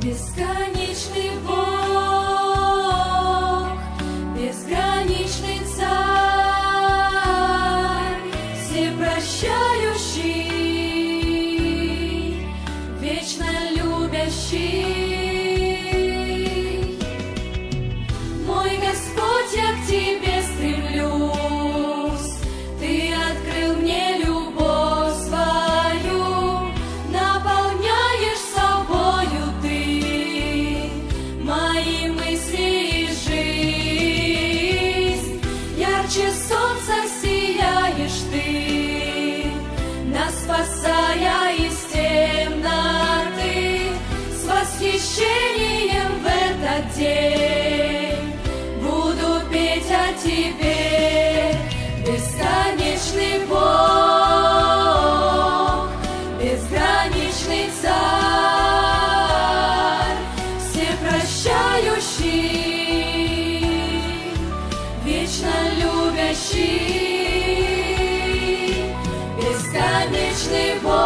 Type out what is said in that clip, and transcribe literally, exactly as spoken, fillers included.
Бесконечный Бог, безграничный Царь, всепрощающий, вечно любящий. Мой Господь, я к Тебе стремлюсь, Ты открыл мне любовь свою, наполняешь собою Ты мои мысли и жизнь. Ярче солнца сияешь Ты, нас спасая из темноты, с восхищением в этот день буду петь о Тебе. Бесконечный Бог, безграничный Царь, всепрощающий, вечно любящий. Бесконечный Бог,